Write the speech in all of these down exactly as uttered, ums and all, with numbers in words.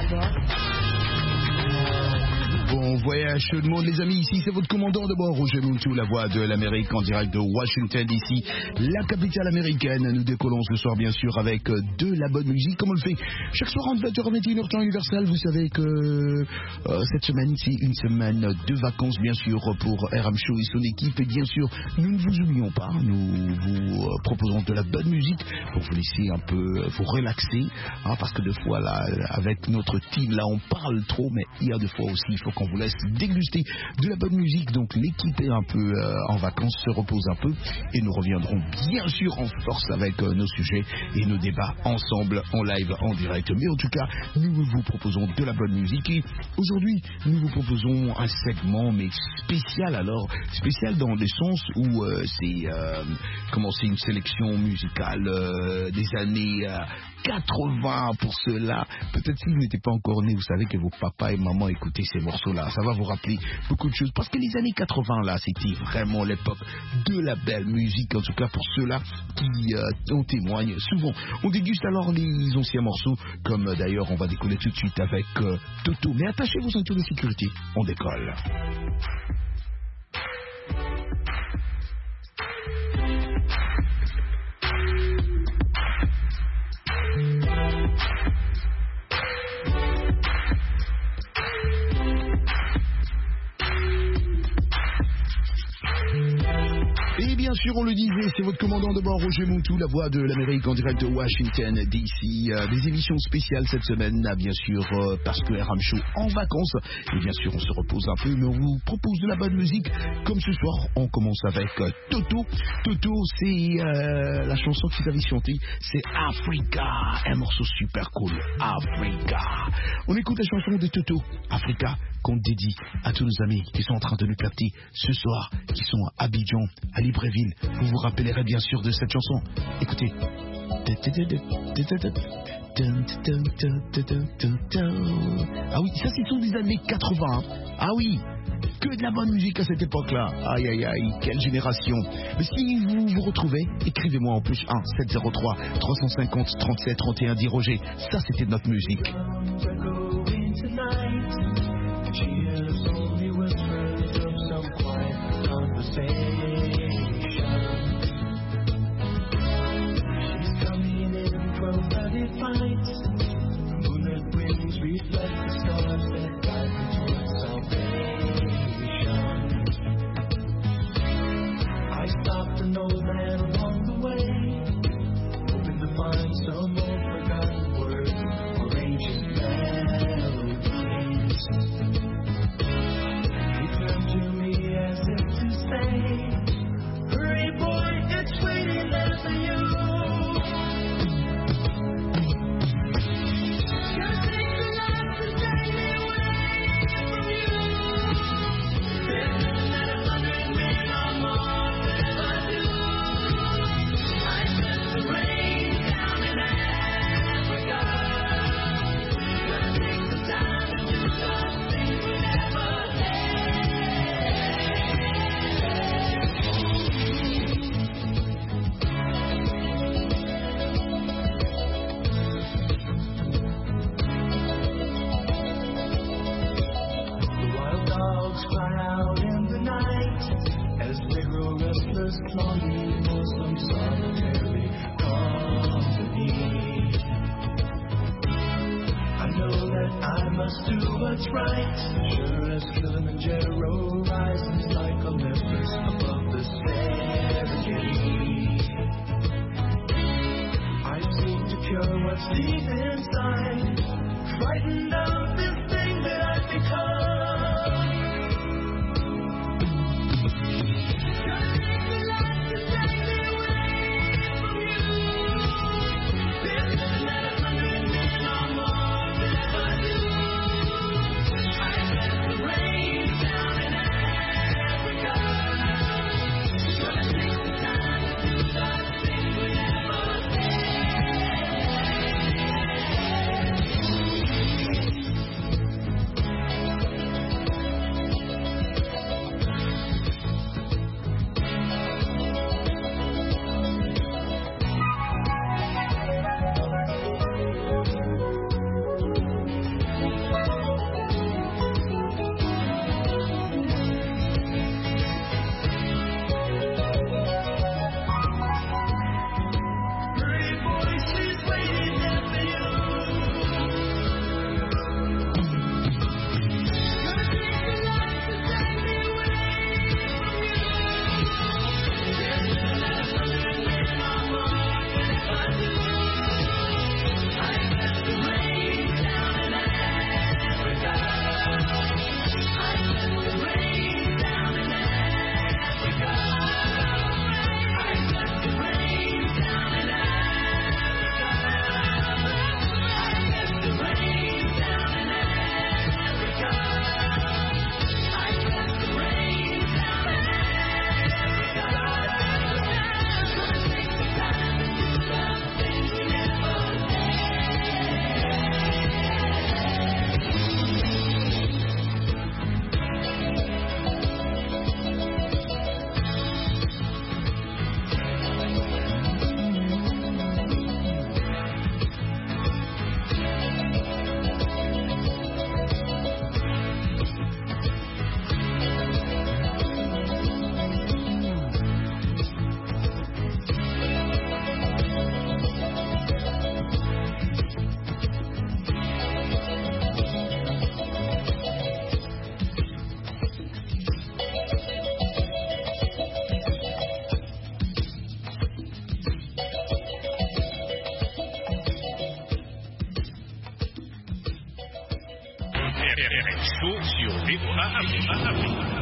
Bon voyage tout le monde les amis, ici c'est votre commandant de bord Roger Moutou, la voix de l'Amérique en direct de Washington D C, la capitale américaine. Nous décollons ce soir bien sûr avec de la bonne musique comme on le fait chaque soir entre vingt heures et vingt et une heures temps universel. Vous savez que euh, cette semaine c'est une semaine de vacances bien sûr pour R M Show et son équipe, et bien sûr nous ne vous oublions pas, nous vous euh, proposons de la bonne musique pour vous laisser un peu euh, vous relaxer, hein, parce que des fois là avec notre team là on parle trop, mais il y a des fois aussi il faut qu'on vous laisse déguster de la bonne musique. Donc l'équipe est un peu euh, en vacances, se repose un peu, et nous reviendrons bien sûr en force avec euh, nos sujets et nos débats ensemble en live, en direct. Mais en tout cas nous vous proposons de la bonne musique, et aujourd'hui nous vous proposons un segment mais spécial. Alors spécial dans le sens où euh, c'est euh, comment c'est une sélection musicale euh, des années euh, quatre-vingts. Pour ceux-là, peut-être si vous n'étiez pas encore né, vous savez que vos papas et mamans écoutaient ces morceaux-là. Ça va vous rappeler beaucoup de choses, parce que les années quatre-vingts, là, c'était vraiment l'époque de la belle musique, en tout cas pour ceux-là qui euh, en témoignent souvent. On déguste alors les anciens morceaux, comme euh, d'ailleurs on va décoller tout de suite avec euh, Toto. Mais attachez vos ceintures de sécurité, on décolle. Et bien sûr, on le disait, c'est votre commandant de bord, Roger Moutou, la voix de l'Amérique en direct de Washington D C. Euh, des émissions spéciales cette semaine, là, bien sûr, euh, parce que R M Show en vacances. Et bien sûr, on se repose un peu, mais on vous propose de la bonne musique. Comme ce soir, on commence avec euh, Toto. Toto, c'est euh, la chanson qu'ils avaient chantée, c'est Africa, un morceau super cool, Africa. On écoute la chanson de Toto, Africa, qu'on dédie à tous nos amis qui sont en train de nous capter ce soir, qui sont à Abidjan, à Libreville. Vous vous rappellerez bien sûr de cette chanson. Écoutez. Ah oui, ça c'est tous les années quatre-vingts. Ah oui, que de la bonne musique à cette époque-là. Aïe aïe aïe, quelle génération. Mais si vous vous retrouvez, écrivez-moi en plus un sept zéro trois trois cent cinquante trente-sept trente et un, dit Roger. Ça c'était notre musique. She hears only whispers of some quiet conversation. She's coming in twelve thirty-five. Moonlit wings reflect the stars that guide me towards salvation. I stopped an old man along the way, hoping to find some old forgotten words or ancient melodies. He turned to me as if to say, hurry boy, it's waiting there for you. Gonna take the life to take me away from you. There's nothing that a hundred men or more could ever do. I sent the rain down in Africa. Gonna take the time to do something we never longing for some solitary company. I know that I must do what's right, sure as Kilimanjaro rises like Olympus above the Serengeti. I seek to cure what's deep inside, frightened of this thing that I've become. Show sur V O A Afrique.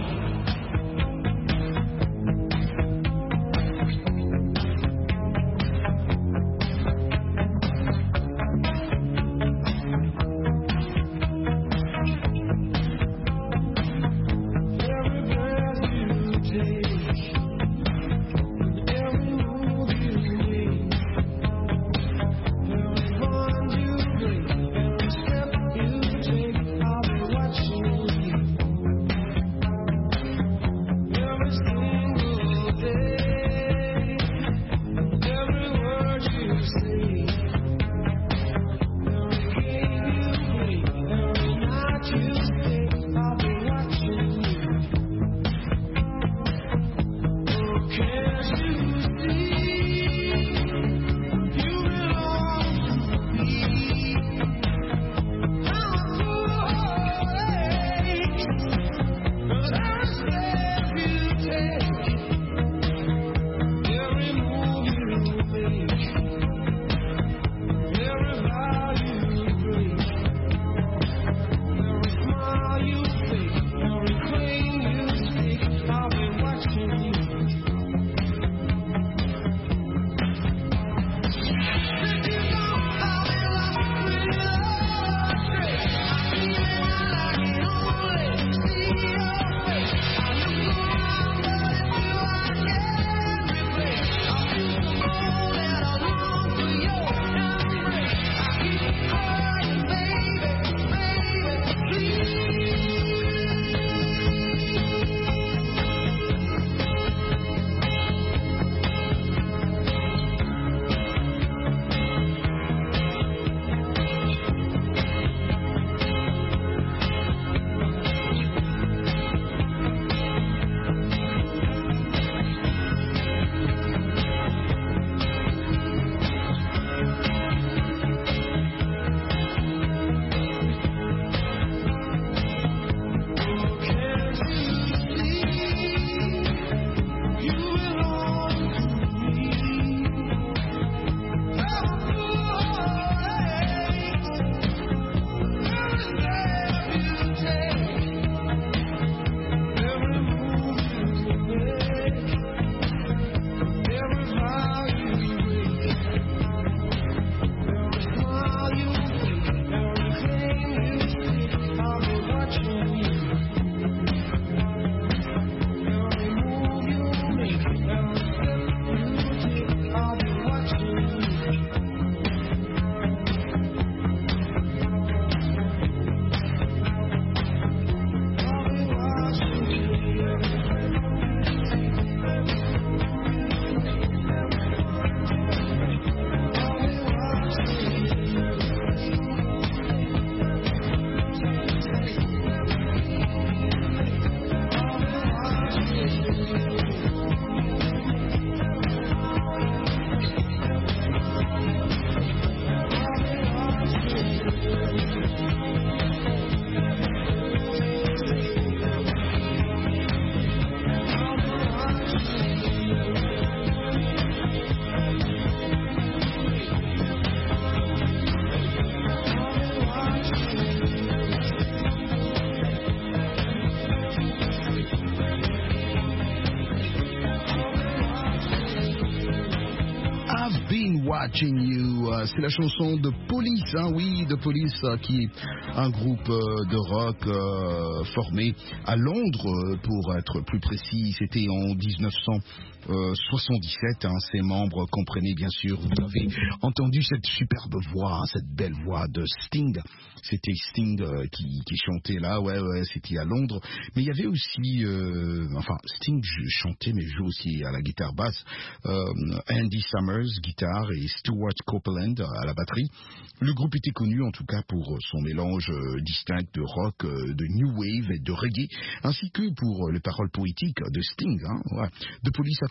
Watching You, euh, c'est la chanson de Police, hein, oui, de Police, euh, qui est un groupe euh, de rock euh, formé à Londres, euh, pour être plus précis. C'était en dix-neuf cent soixante-dix-sept. Hein, ses membres comprenaient bien sûr, vous avez entendu cette superbe voix, hein, cette belle voix de Sting. C'était Sting euh, qui, qui chantait là, ouais, ouais, c'était à Londres. Mais il y avait aussi, euh, enfin, Sting chantait, mais joue aussi à la guitare basse. Euh, Andy Summers, guitare, et Stuart Copeland à la batterie. Le groupe était connu en tout cas pour son mélange euh, distinct de rock, euh, de new wave et de reggae, ainsi que pour euh, les paroles poétiques de Sting. Hein, ouais. The Police a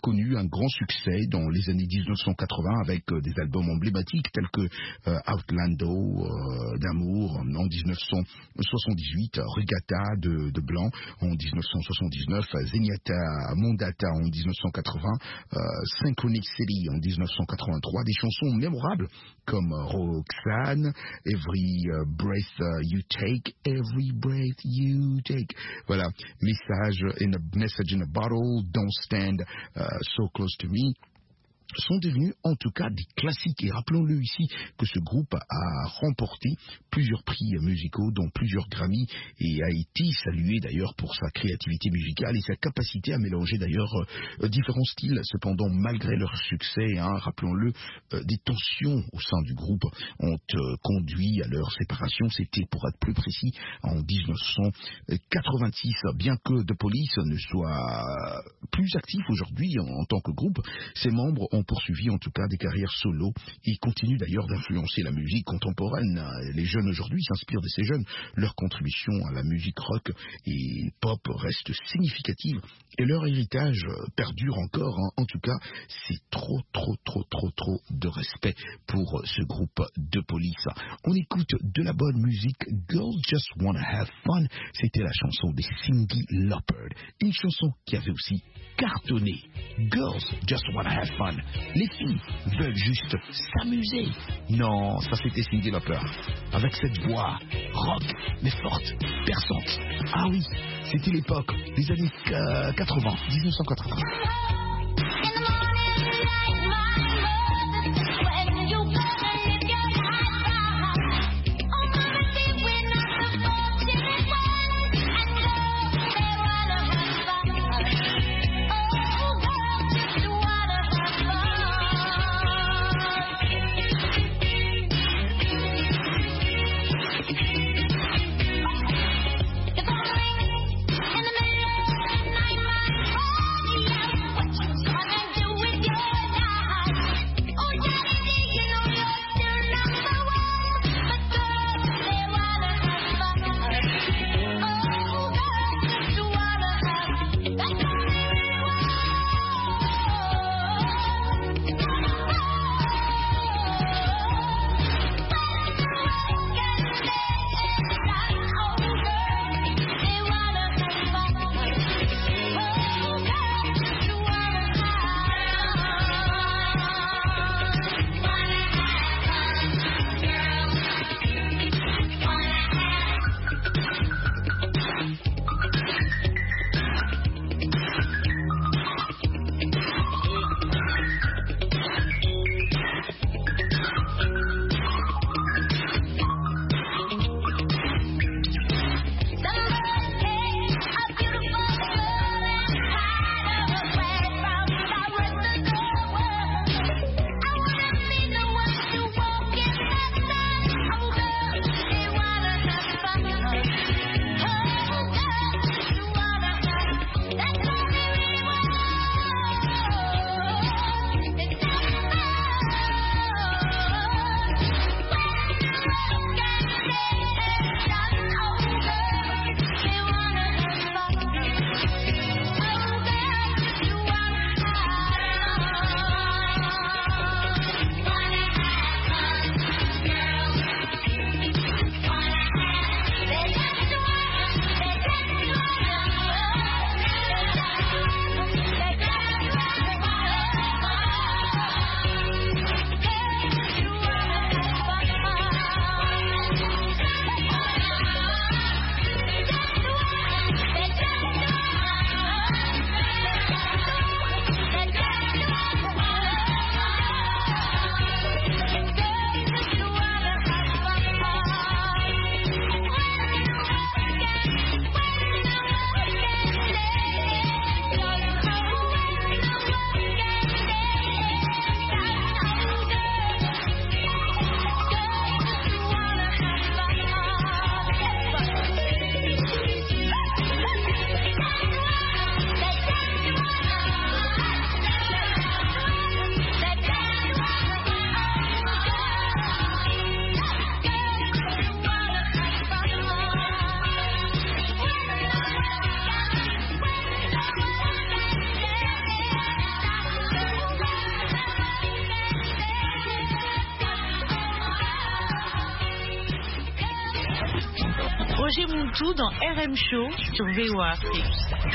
connu un grand succès dans les années dix-neuf cent quatre-vingts avec euh, des albums emblématiques tels que euh, Outlander euh, d'Amour en dix-neuf cent soixante-dix-huit, Regatta de, de Blanc en dix-neuf cent soixante-dix-neuf, Zenyatta Mondata en dix-neuf cent quatre-vingts, euh, Synchronicity en dix-neuf cent quatre-vingt-trois, des chansons mémorables comme euh, Roxanne, Every uh, Breath uh, You Take, Every Breath You Take. Voilà, Message in a Message in a Bottle, Don't Stand uh, So Close to Me, sont devenus en tout cas des classiques. Et rappelons-le ici que ce groupe a remporté plusieurs prix musicaux, dont plusieurs Grammy, et a été salué d'ailleurs pour sa créativité musicale et sa capacité à mélanger d'ailleurs euh, différents styles. Cependant, malgré leur succès, hein, rappelons-le, euh, des tensions au sein du groupe ont euh, conduit à leur séparation. C'était, pour être plus précis, en dix-neuf cent quatre-vingt-six. Bien que The Police ne soit plus actif aujourd'hui en, en tant que groupe, ses membres ont poursuivi en tout cas des carrières solo et continuent d'ailleurs d'influencer la musique contemporaine. Les jeunes aujourd'hui s'inspirent de ces jeunes. Leur contribution à la musique rock et pop reste significative et leur héritage perdure encore. Hein. En tout cas, c'est trop, trop, trop, trop, trop de respect pour ce groupe de Police. On écoute de la bonne musique. Girls Just Wanna Have Fun. C'était la chanson des Cyndi Lauper. Une chanson qui avait aussi cartonné. Girls Just Wanna Have Fun. Les filles veulent juste s'amuser. Non, ça c'était Cyndi Lauper. Avec cette voix rock, mais forte, perçante. Ah oui, c'était l'époque des années quatre-vingts, dix-neuf cent quatre-vingts. Roger Muntou dans R M Show sur V O A Afrique.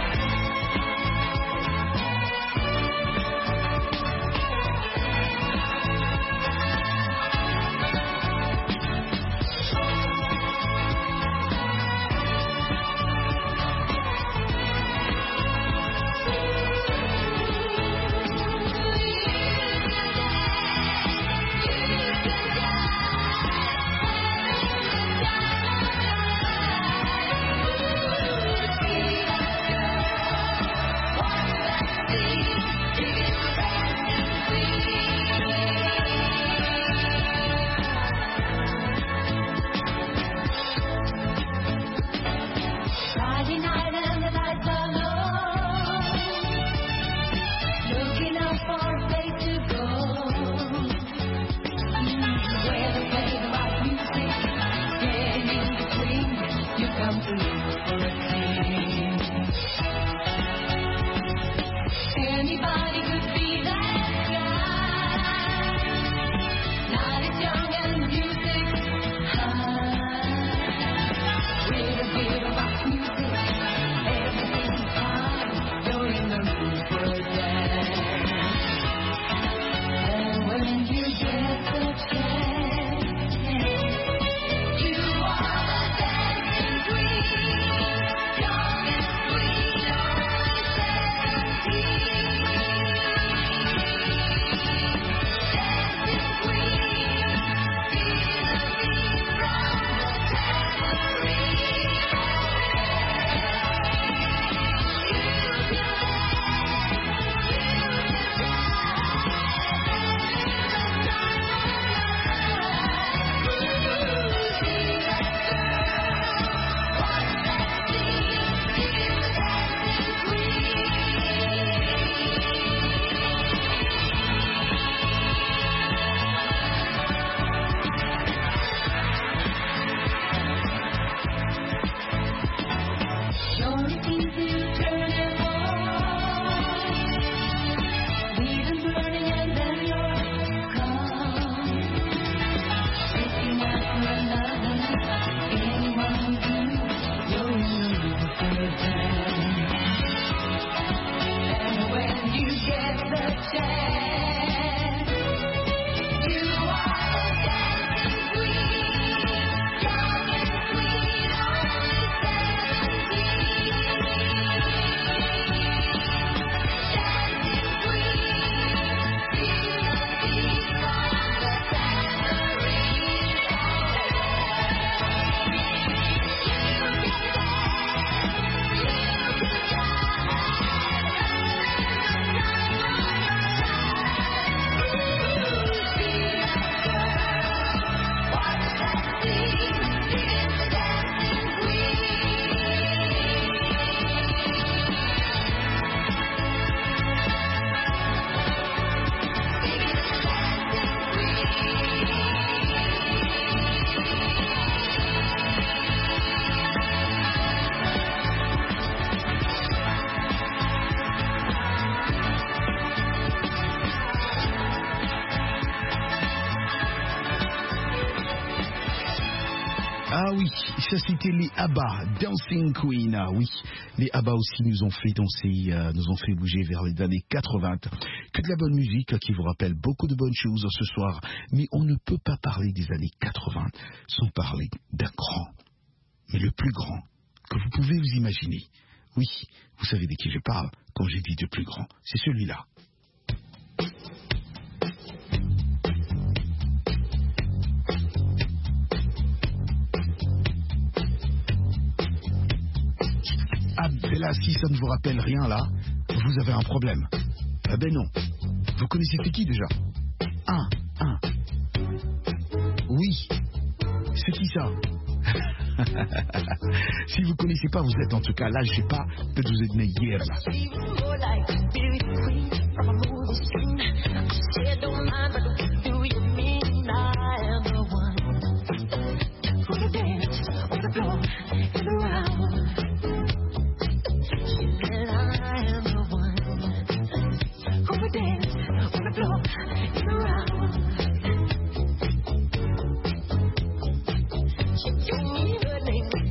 Ah oui, ça c'était les ABBA, Dancing Queen. Ah oui, les ABBA aussi nous ont fait danser, euh, nous ont fait bouger vers les années quatre-vingts. Que de la bonne musique qui vous rappelle beaucoup de bonnes choses ce soir. Mais on ne peut pas parler des années quatre-vingts sans parler d'un grand, mais le plus grand que vous pouvez vous imaginer. Oui, vous savez de qui je parle quand j'ai dit de plus grand, c'est celui-là. Ah, ben là, si ça ne vous rappelle rien, là, vous avez un problème. Ah ben non. Vous connaissez c'est qui déjà? Un, un. Oui. C'est qui ça? Si vous connaissez pas, vous êtes en tout cas là, je sais pas, peut-être vous êtes né hier là. Give me her name.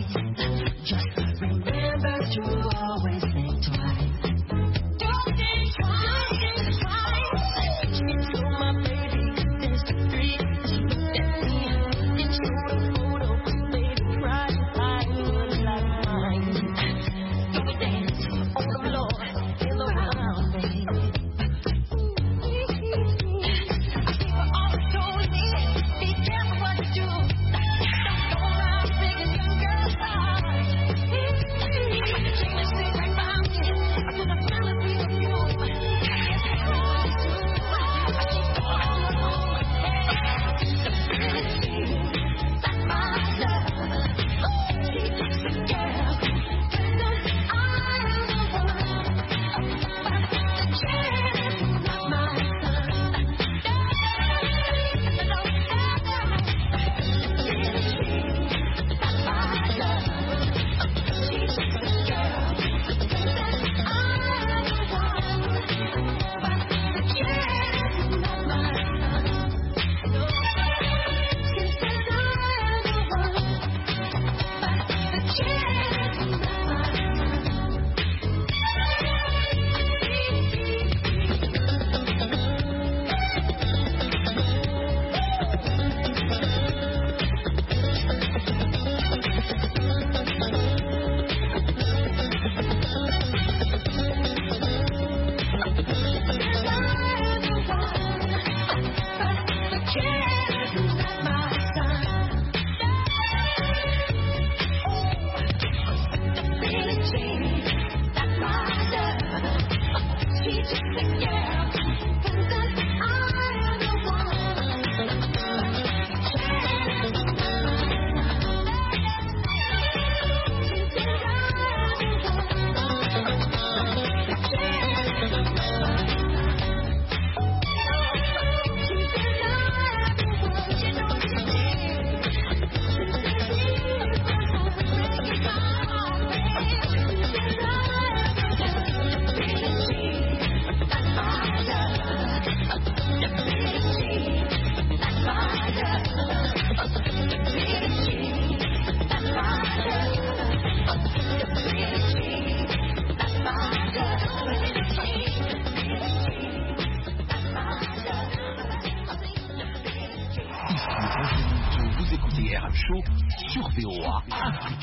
Vous écoutez R M Show sur V O A Afrique.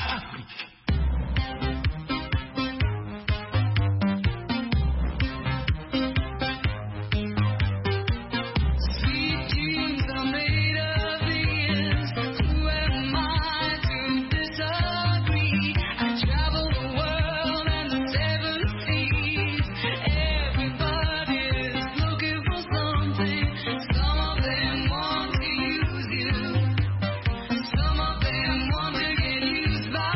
Some of them want to get used by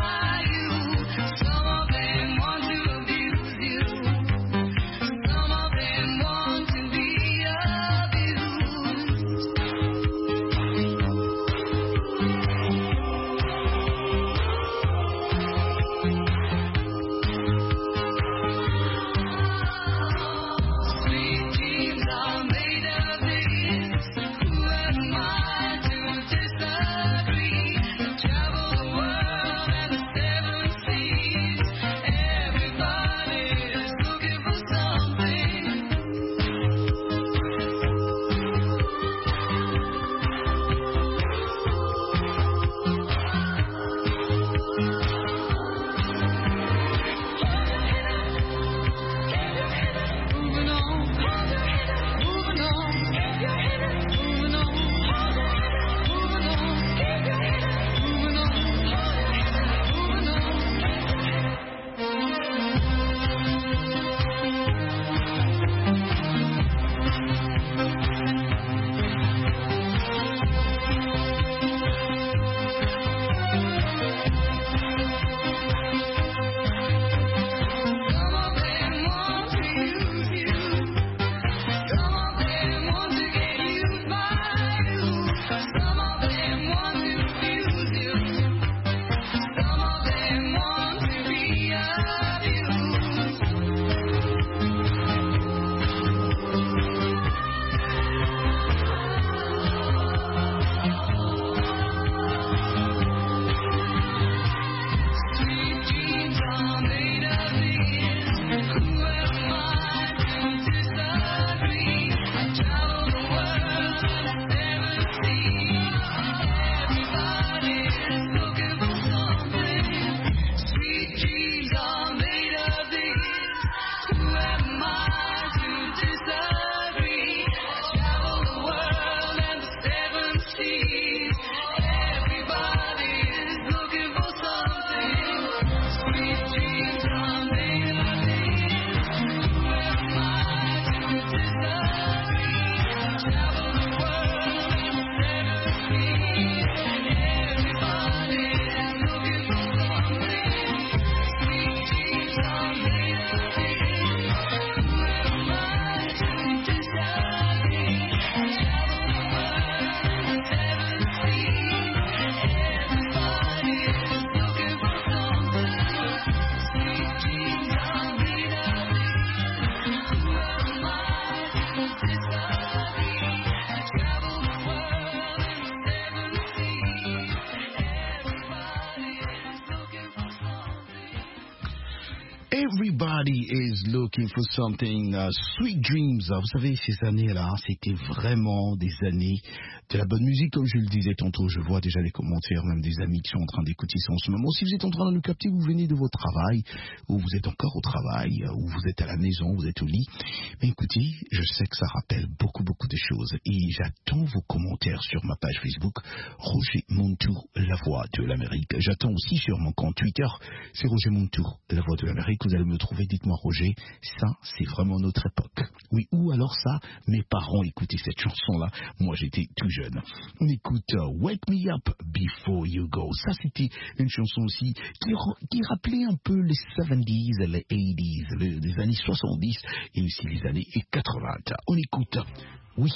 Everybody is looking for something, uh, sweet dreams. Vous savez, ces années-là, c'était vraiment des années de la bonne musique, comme je le disais tantôt. Je vois déjà les commentaires, même des amis qui sont en train d'écouter ça en ce moment. Si vous êtes en train de nous capter, vous venez de votre travail, ou vous êtes encore au travail, ou vous êtes à la maison, vous êtes au lit. Mais écoutez, je sais que ça rappelle beaucoup, beaucoup de choses. Et j'attends vos commentaires sur ma page Facebook, Roger Montour, la voix de l'Amérique. J'attends aussi sur mon compte Twitter, c'est Roger Montour, la voix de l'Amérique. Vous allez me trouver, dites-moi Roger, ça c'est vraiment notre époque. Oui, ou alors ça, mes parents écoutaient cette chanson-là, moi j'étais tout jeune. On écoute uh, Wake Me Up Before You Go. Ça c'était une chanson aussi qui, qui rappelait un peu les soixante-dix, les quatre-vingt-dix, les, les années soixante-dix et aussi les années quatre-vingts. On écoute, oui.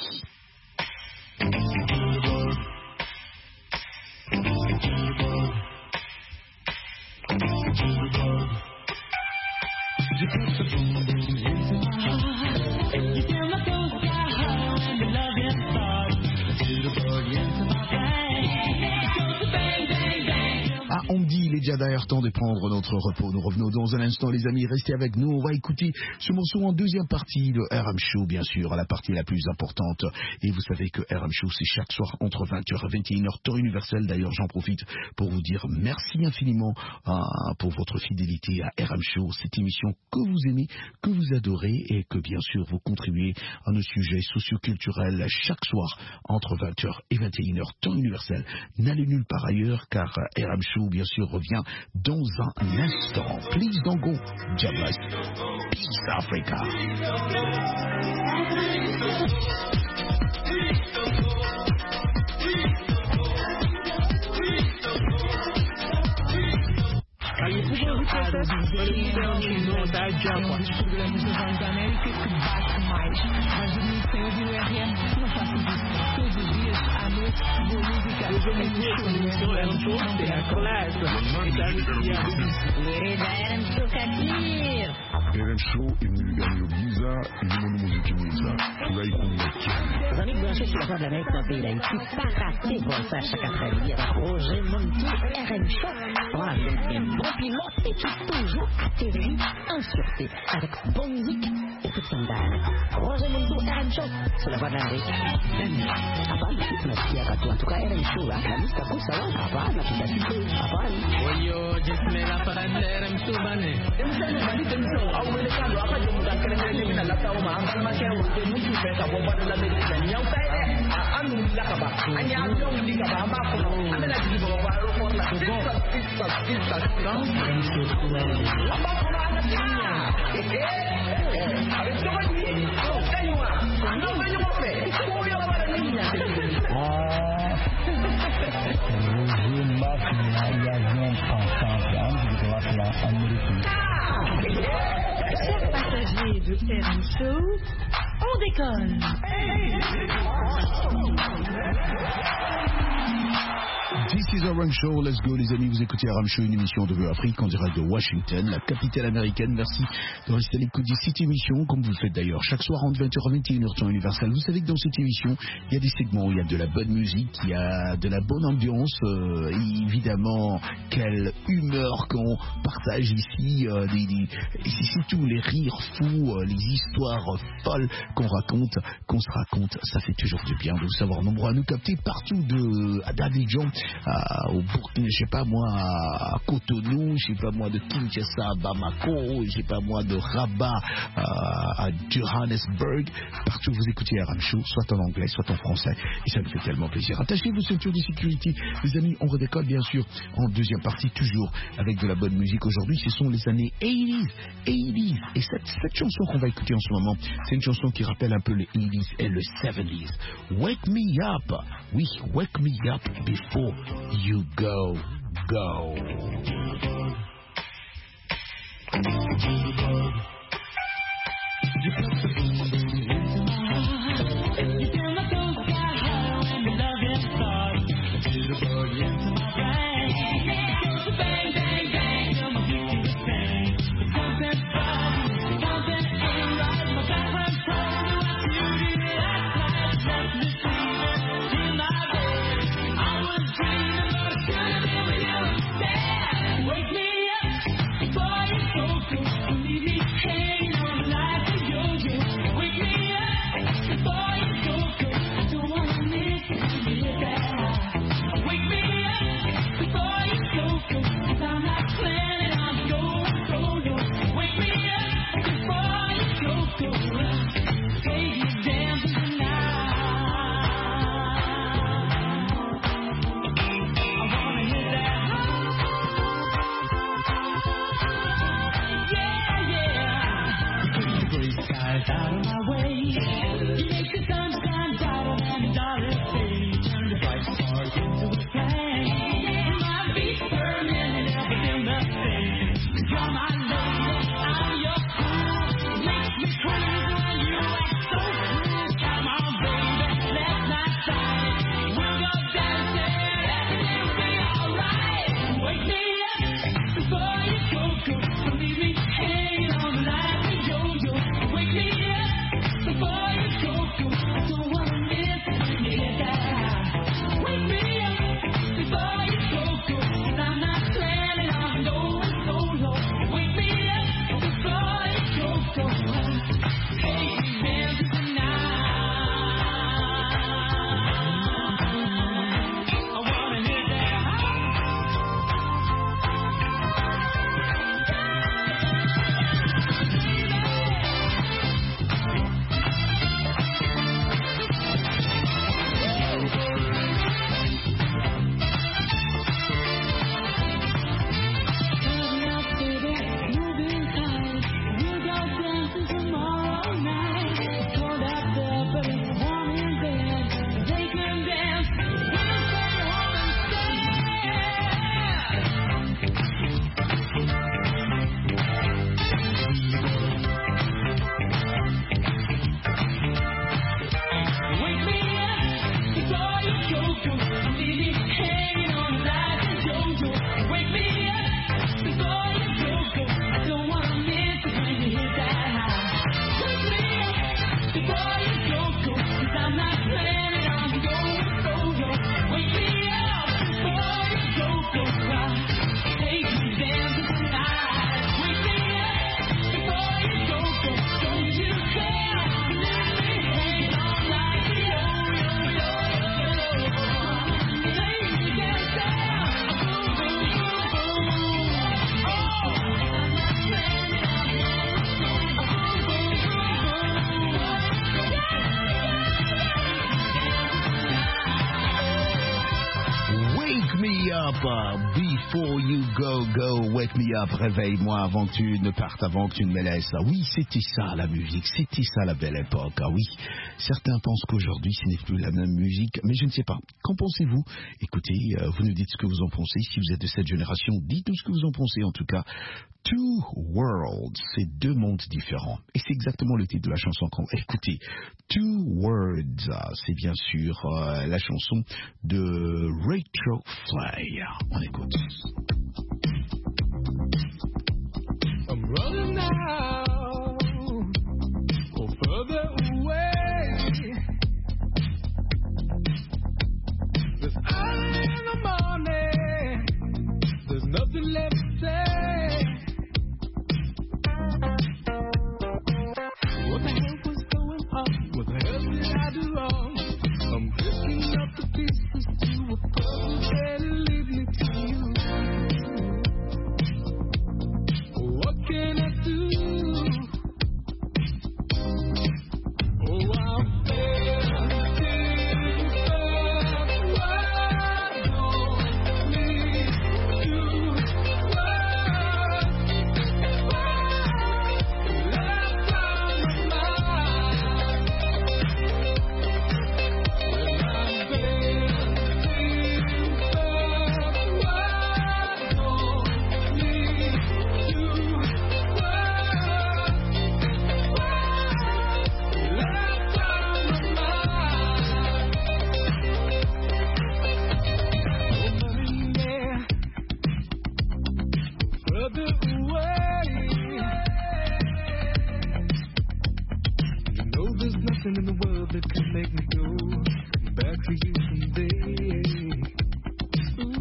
You put the boom boom into my heart. You feel my soul sky high when the love is starting. To the boogie into my brain. Go to bang bang bang. Ah, on me dit, il est déjà derrière temps de prendre notre repos. Nous revenons dans un instant, les amis. Restez avec nous. On va écouter ce morceau en deuxième partie de R M Show, bien sûr, à la partie la plus importante. Et vous savez que R M Show, c'est chaque soir entre vingt heures et vingt et une heures, temps universel. D'ailleurs, j'en profite pour vous dire merci infiniment euh, pour votre fidélité à R M Show, cette émission que vous aimez, que vous adorez et que, bien sûr, vous contribuez à nos sujets socioculturels chaque soir entre vingt heures et vingt et une heures, temps universel. N'allez nulle part ailleurs, car R M Show, bien sûr, revient dans un instant. Please don't go. God bless. Peace, Africa. Aí tu já viu que essa os programas da Voz da América que bate mais. Mas dormir sem ouvir o R M, não faço isso. Todos os dias, à noite, boa música. Eu também sou é um show, tem a classe. R M Show Kadir. R M Show est venu gagner au Giza et du monde musique Giza. Là, il compte. Os amigos branchés sur la Voix de l'Amérique dans le pays d'Haïti, pas raté pour ça chaque après-midi avec Roger Montour, R M Show. Voilà, c'est un bon pilote et qui est toujours atterri en sûreté avec bonne musique et toute son dalle. Roger Montour, R M Show sur la Voix de l'Amérique. Apal, merci à toi. En tout cas, R M Show, la musique à ça va. Apal, la petite assistée. Apal. Oyo, jesme la parade de R M Show, bane. Emsane, bani temso, au mercado, apa je muda kerene ni na lata o ma ambal ma kya wuce mutu fe ka bomba de la Amérique. Nyau kai e, anu la ka ba. Anya avion di ka ba ma ko. Amela di ba ba ro ko la. Pista, pista, pista. Então, R M Show couleur. Apa ko na na tinha. Eh, avec ce mani. Oh, kaiwa. Non, mais je m'en fais. Ko yo ba la minha. Ah. Roger Mafia, il y a un ensemble de la place américaine. Chers passagers de R M Show, on décolle. This is R M Show, let's go les amis, vous écoutez R M Show, une émission de Vue Afrique en direct de Washington, la capitale américaine. Merci de rester à l'écoute de cette émission, comme vous le faites d'ailleurs chaque soir entre vingt heures et vingt et une heures temps universel. Vous savez que dans cette émission, il y a des segments où il y a de la bonne musique, il y a de la bonne ambiance, euh, et évidemment, quelle humeur qu'on partage ici, euh, des, des, et c'est surtout les rires fous, euh, les histoires folles qu'on raconte, qu'on se raconte, ça fait toujours du bien de vous savoir nombreux à nous capter partout de d'Abidjan, Euh, au Burkina, je sais pas moi, à Cotonou, je sais pas moi de Kinshasa à Bamako, je sais pas moi de Rabat euh, à Johannesburg, partout vous écoutez R M Show, soit en anglais, soit en français, et ça nous fait tellement plaisir. Attachez vos ceintures de sécurité, les amis, on redécolle bien sûr en deuxième partie, toujours avec de la bonne musique. Aujourd'hui, ce sont les années quatre-vingt-dix, quatre-vingt-dix, et cette, cette chanson qu'on va écouter en ce moment, c'est une chanson qui rappelle un peu les quatre-vingt-dix et le soixante-dix. Wake me up, oui, wake me up before you go, go. Wake me out of my way. You make the sunshine brighter than a dollar day. Turn the bright spark into a flame. My beats per minute, everything the same. You're my lover, I'm your fool. Makes me crazy when you act so cool. Come on, baby, let's not fight it. We'll go dancing, everything will be alright. Wake me up before you go, go. Don't leave me hanging on like a yo-yo. Wake me up before you go, go. I don't wanna miss when you get that high. Wake me up before you go, go. 'Cause I'm not planning on going solo. Wake me up before you go, go. Take me dancing tonight. I wanna hear that Before you go, go, wake me up, réveille-moi avant que tu ne partes, avant que tu ne me laisses. Ah oui, c'était ça la musique, c'était ça la belle époque. Ah oui, certains pensent qu'aujourd'hui ce n'est plus la même musique, mais je ne sais pas. Qu'en pensez-vous? Écoutez, euh, vous nous dites ce que vous en pensez. Si vous êtes de cette génération, dites-nous ce que vous en pensez. En tout cas, Two Worlds, c'est deux mondes différents. Et c'est exactement le titre de la chanson qu'on écoutez. Two Worlds, c'est bien sûr euh, la chanson de Rachel Fly. On écoute. I'm running now, or further away. It's early in the morning, there's nothing left to say. What the hell was going on? What the hell did I do wrong? I'm picking up the pieces to a puzzle that'll lead me to you. What can I do? Oh, I'm failing, failing, failing. Why don't leave you? Why? Why? Left on my mind. When I'm failing, failing, failing. Why don't leave you? In the world that could make me go back to you someday. Ooh.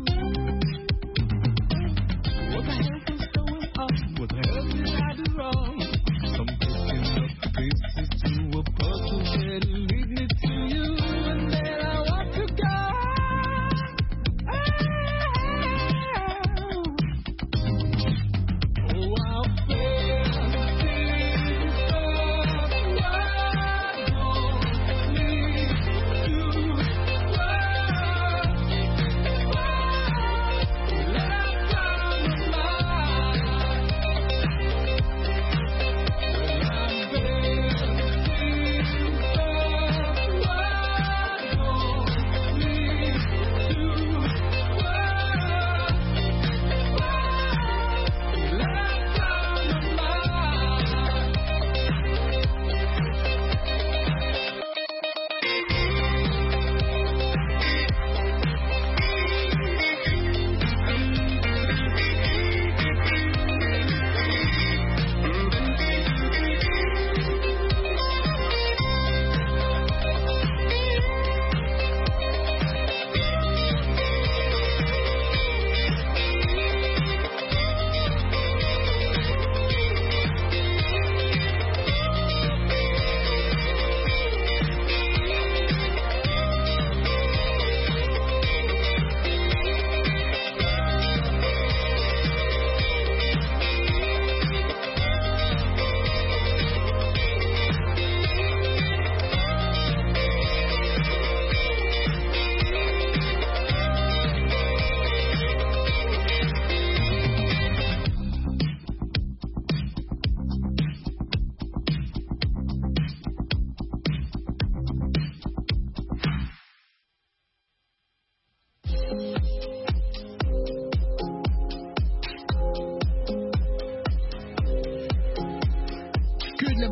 What the hell was going on? What the hell did I do wrong? I'm picking up the pieces to a puzzle that'll lead me to you, and then I want to go. Oh, oh I'll fail, fail, fail. Why?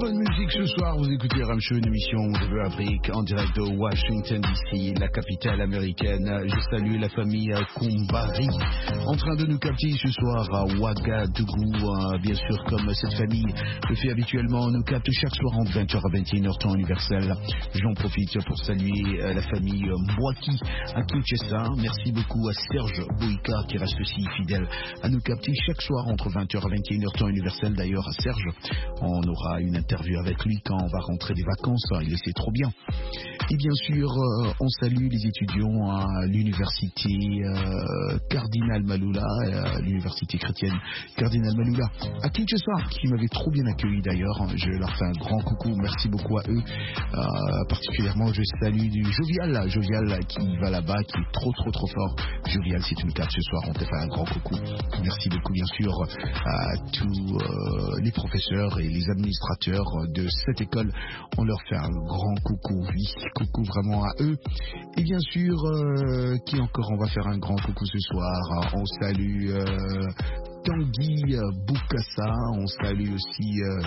bonne musique ce soir. Vous écoutez R M Show, une émission de l'Afrique en direct de Washington D C, la capitale américaine. Je salue la famille Kumbari en train de nous capter ce soir à Ouagadougou. Bien sûr, comme cette famille le fait habituellement, nous capte chaque soir entre vingt heures à vingt et une heures temps universel. J'en profite pour saluer la famille Mwaki à Kinshasa. Merci beaucoup à Serge Boïka qui reste aussi fidèle à nous capter chaque soir entre vingt heures à vingt et une heures temps universel. D'ailleurs, à Serge, on aura une interview avec lui quand on va rentrer des vacances. Il le sait trop bien. Et bien sûr, euh, on salue les étudiants à l'université euh, Cardinal Malula, euh, l'université chrétienne Cardinal Malula à Kinshasa, qui m'avait trop bien accueilli d'ailleurs. Je leur fais un grand coucou. Merci beaucoup à eux. Euh, particulièrement, je salue du Jovial, Jovial qui va là-bas, qui est trop trop trop fort. Jovial, c'est une carte ce soir. On te fait un grand coucou. Merci beaucoup, bien sûr, à tous euh, les professeurs et les administrateurs de cette école. On leur fait un grand coucou. Oui, coucou vraiment à eux. Et bien sûr, euh, qui encore on va faire un grand coucou ce soir. On salue euh, Tanguy Boukassa. On salue aussi... Euh,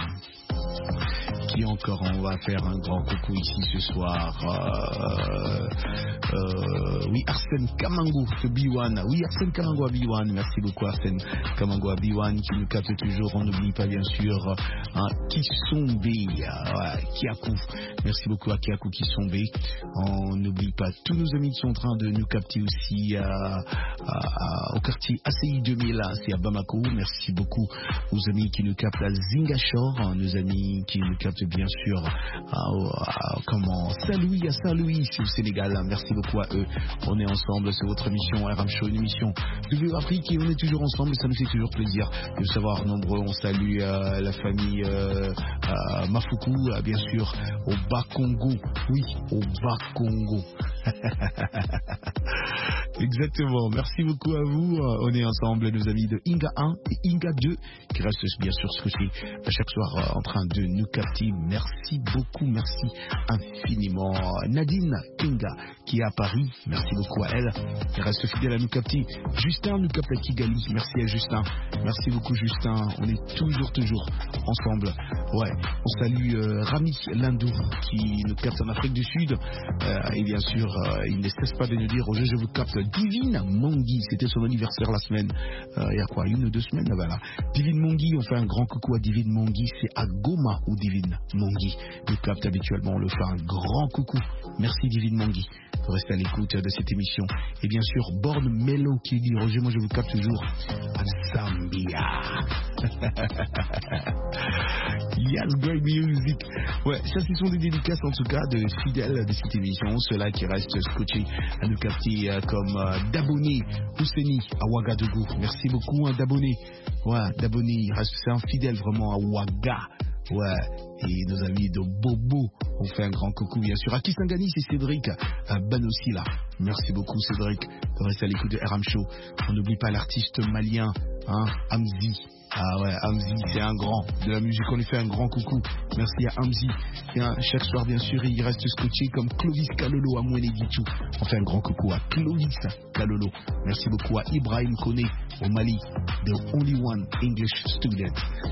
qui encore on va faire un grand coucou ici ce soir. Euh, euh, oui, Arsène Kamango de B un. Oui, Arsène Kamango à B un. Merci beaucoup Arsène Kamango à B un qui nous capte toujours. On n'oublie pas bien sûr hein, Kisombe, ouais, Kiakou. Merci beaucoup à Kiakou Kisombe. On n'oublie pas tous nos amis qui sont en train de nous capter aussi à, à, à, au quartier A C I deux mille, c'est à Bamako. Merci beaucoup aux amis qui nous captent à Zingachor, nos amis qui nous captent bien sûr à, à, à comment Saint-Louis, à Saint-Louis, c'est au Sénégal. Merci beaucoup à eux. On est ensemble, c'est votre émission R M Show, une émission de l'Afrique et on est toujours ensemble. Ça nous fait toujours plaisir de savoir nombreux. On salue euh, la famille euh, euh, Mafuku, euh, bien sûr, au Bas-Congo. Oui, au Bas-Congo. Exactement. Merci beaucoup à vous. On est ensemble, nos amis de Inga un et Inga deux qui restent bien sûr scotchés à chaque soir en train de nous capter. Merci beaucoup, merci infiniment. Nadine Kinga qui est à Paris, merci beaucoup à elle qui reste fidèle à nous capter. Justin nous capte à Kigali, merci à Justin. Merci beaucoup Justin, on est toujours toujours ensemble. Ouais, on salue euh, Rami Lindou qui nous capte en Afrique du Sud euh, et bien sûr euh, il ne cesse pas de nous dire Roger je vous capte. Divine Mongi, c'était son anniversaire la semaine euh, il y a quoi, une ou deux semaines là, voilà. Divine Mongi, on fait un grand coucou à Divine Mongi, c'est à Goma ou Divine Mongi nous capte habituellement, on le fait un grand coucou. Merci Divine Mongi de rester à l'écoute de cette émission. Et bien sûr Born Melo qui dit Roger moi je vous capte toujours à Zambia. Yes, great music. Ouais, ça ce sont des dédicaces en tout cas de fidèles de cette émission, ceux-là qui restent scotchés à nous capter euh, comme euh, Daboné Ouseni à Ouagadougou. Merci beaucoup hein, Daboné. Ouais, Daboné, il reste c'est un fidèle vraiment à Ouaga. Ouais, et nos amis de Bobo, on fait un grand coucou bien sûr. À Kisangani, c'est Cédric à Banossi là. Merci beaucoup Cédric de rester à l'écoute de R M Show. On n'oublie pas l'artiste malien, hein, Hamzi. Ah ouais, Hamzi, c'est un grand de la musique, on lui fait un grand coucou. Merci à Hamzi. Et hein, chaque soir, bien sûr, il reste scotché comme Clovis Kalolo à Moueneguichou. On fait un grand coucou à Clovis Kalolo. Merci beaucoup à Ibrahim Kone au Mali, The Only One English Student.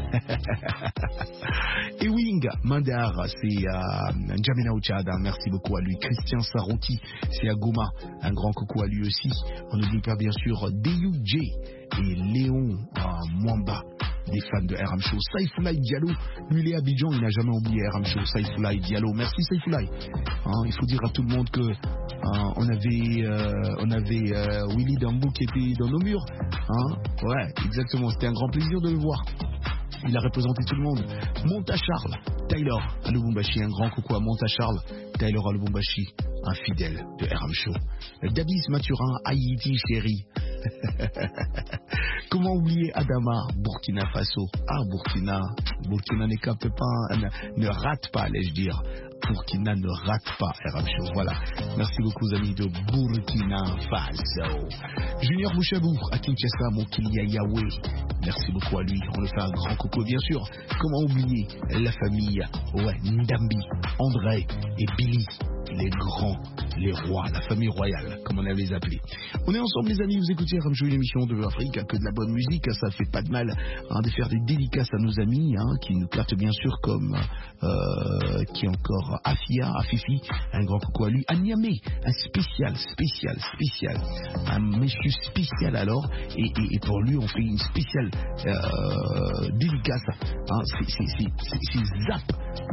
Et Wing Mandar, c'est à euh, N'Djamena Ochada. Merci beaucoup à lui. Christian Saronti, c'est à Goma. Un grand coucou à lui aussi. On n'oublie pas, bien sûr, Deyou J et Léon euh, Mwamba, des fans de R M Show. Saïfoulaï Diallo, lui il est à Abidjan, il n'a jamais oublié R M Show. Saïfoulaï Diallo, merci Saïfoulaï. Hein, il faut dire à tout le monde que hein, on avait, euh, on avait euh, Willy Dambou qui était dans nos murs. Hein, ouais, exactement, c'était un grand plaisir de le voir. Il a représenté tout le monde. Monta Charles, Taylor à Lubumbashi, un grand coucou à Monta Charles, Taylor à Lubumbashi, un fidèle de R M Show. Dabis Mathurin, Haïti chérie. Comment oublier Adama, Burkina Faso. Ah, Burkina, Burkina ne capte pas, ne, ne rate pas, allais-je dire. Burkina ne rate pas R M Show. Voilà. Merci beaucoup, amis de Burkina Faso. Junior Bouchabou, à Kinshasa, mon Kilia Yahweh. Merci beaucoup à lui. On le fait un grand coucou, bien sûr. Comment oublier la famille, ouais, Ndambi, André et Billy. les grands, les rois, la famille royale, comme on avait les appelés. On est ensemble les amis, vous écoutez R M Show, une émission de Afrique, que de la bonne musique, ça fait pas de mal hein, de faire des dédicaces à nos amis, hein, qui nous captent bien sûr comme, euh, qui est encore Afia, Afifi, un grand coucou à lui, à Niamey, un spécial, spécial, spécial, un monsieur spécial alors, et, et, et pour lui on fait une spéciale euh, dédicace, hein, c'est, c'est, c'est, c'est, c'est Zap,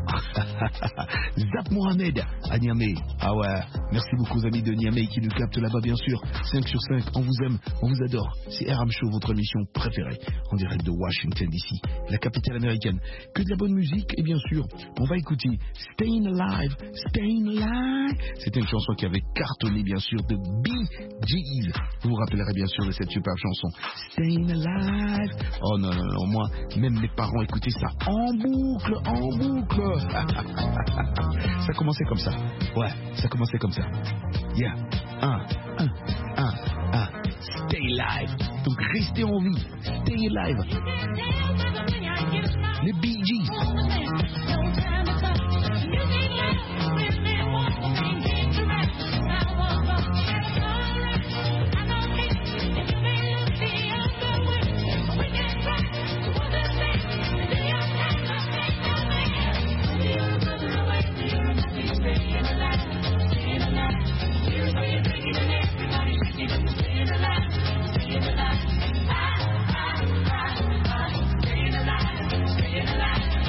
Zap Mohamed à Niamey, ah ouais, merci beaucoup aux amis de Niamey qui nous captent là-bas bien sûr, cinq sur cinq, on vous aime, on vous adore, c'est R M Show, votre émission préférée, en direct de Washington D C, la capitale américaine, que de la bonne musique, et bien sûr, on va écouter Stayin' Alive, Stayin' Alive, c'était une chanson qui avait cartonné bien sûr de Bee Gees, vous vous rappellerez bien sûr de cette superbe chanson, Stayin' Alive, oh non non non, moi, même mes parents écoutaient ça en boucle, en boucle, ça commençait comme ça, ouais, ça commençait comme ça, yeah, un, un, un, un, stay alive, donc restez en vie, stay alive, les Bee Gees. Staying alive, staying alive, staying alive.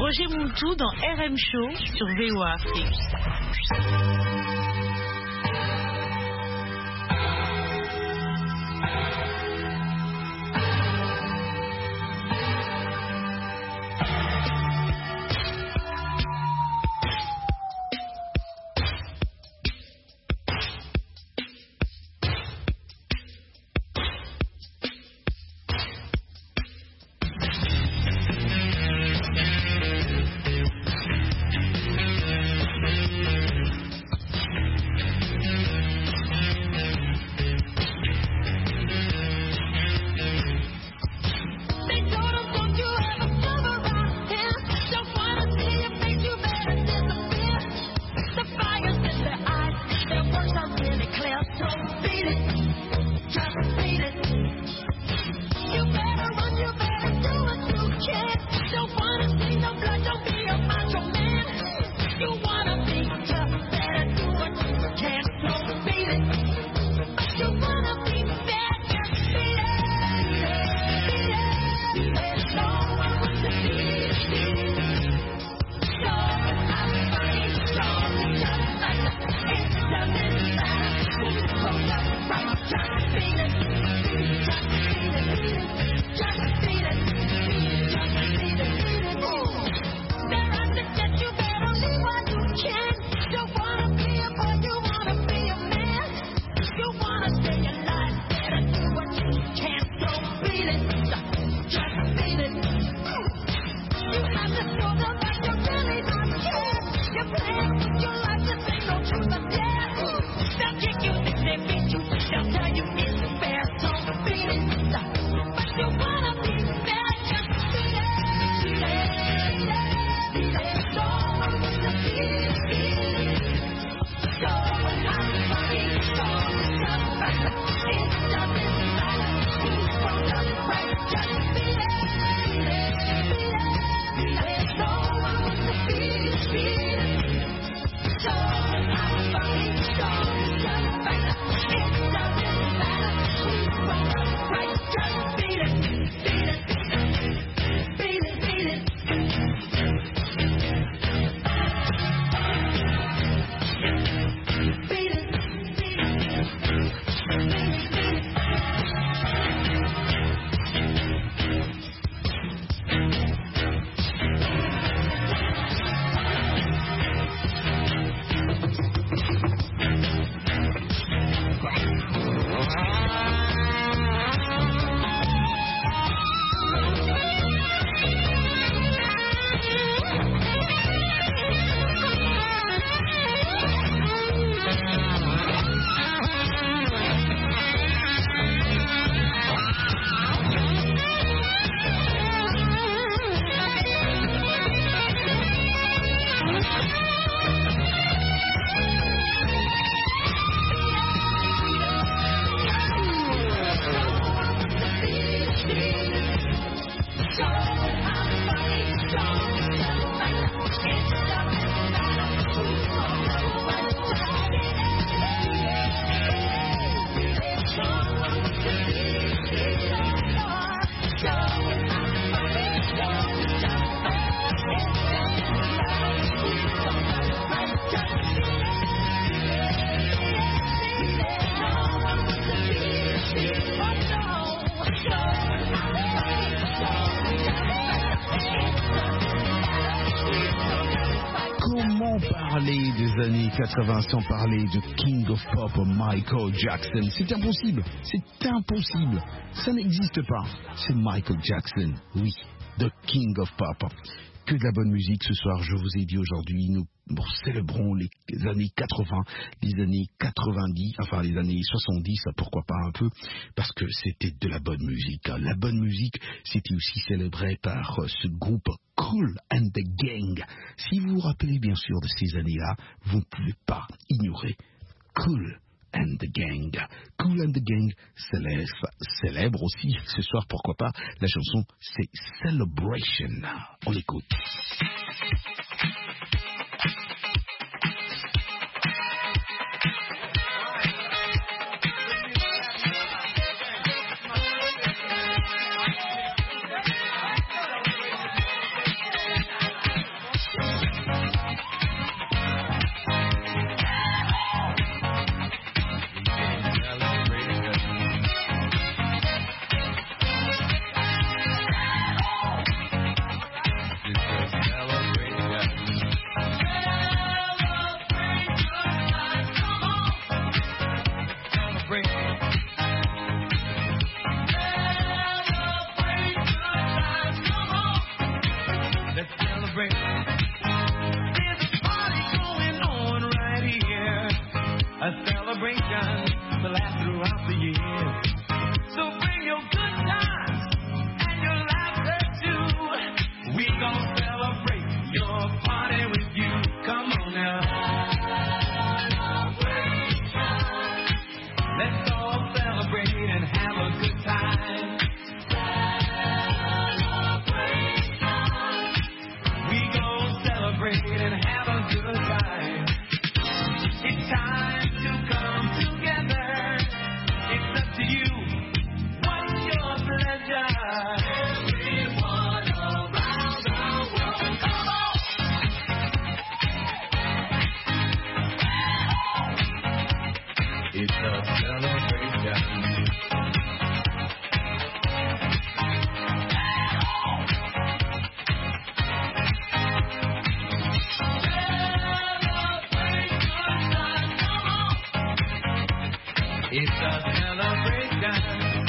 Roger Mountou dans R M Show sur V O A Afrique. Parler des années quatre-vingts sans parler de King of Pop Michael Jackson, c'est impossible, c'est impossible, ça n'existe pas, c'est Michael Jackson, oui, the King of Pop. Que de la bonne musique ce soir, je vous ai dit aujourd'hui, nous célébrons les années quatre-vingts, les années quatre-vingt-dix, enfin les années soixante-dix, pourquoi pas un peu, parce que c'était de la bonne musique. La bonne musique, c'était aussi célébré par ce groupe Kool and the Gang. Si vous vous rappelez bien sûr de ces années-là, vous ne pouvez pas ignorer Kool and the Gang. Kool and the Gang célèbre, célèbre aussi ce soir, pourquoi pas, la chanson c'est Celebration. On l'écoute. a celebration to last throughout the year. So bring your good times and your laughter too. We gon' celebrate your party with you. Come on now. Let's all celebrate and have a good time. We gon' celebrate and have a good time. It's time to come together. It's up to you. What's your pleasure? Everyone around the world, come on. It's a celebration. It's a celebration.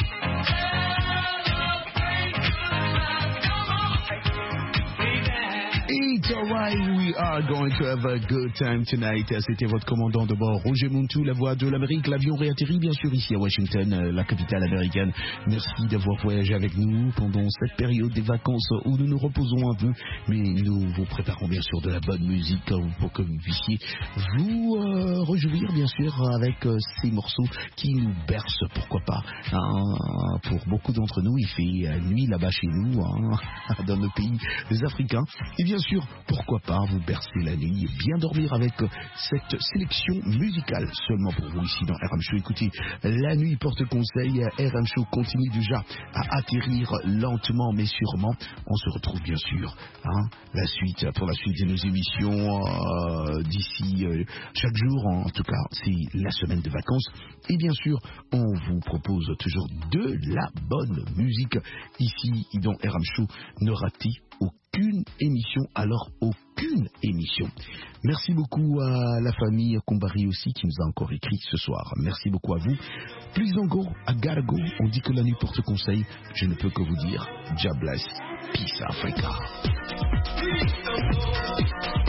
It's alright, we are going to have a good time tonight. C'était votre commandant de bord, Roger Muntu, la voix de l'Amérique. L'avion réatterrit bien sûr ici à Washington, la capitale américaine. Merci d'avoir voyagé avec nous pendant cette période des vacances où nous nous reposons un peu, mais nous vous préparons bien sûr de la bonne musique pour que vous puissiez vous euh, réjouir bien sûr avec euh, ces morceaux qui nous bercent, pourquoi pas. Hein, pour beaucoup d'entre nous, il fait euh, nuit là-bas chez nous, hein, dans nos pays africains. Et bien sûr, pourquoi pas vous bercer la nuit et bien dormir avec cette sélection musicale seulement pour vous ici dans R M Show. Écoutez, la nuit porte conseil. R M Show continue déjà à atterrir lentement mais sûrement. On se retrouve bien sûr hein, la suite pour la suite de nos émissions euh, d'ici euh, chaque jour. En tout cas, c'est la semaine de vacances. Et bien sûr, on vous propose toujours de la bonne musique ici dans R M Show. Ne ratez aucune émission, alors aucune émission. Merci beaucoup à la famille Kumbari aussi qui nous a encore écrit ce soir. Merci beaucoup à vous. Please don't go, I gotta go. On dit que la nuit porte conseil. Je ne peux que vous dire, God bless, peace Africa.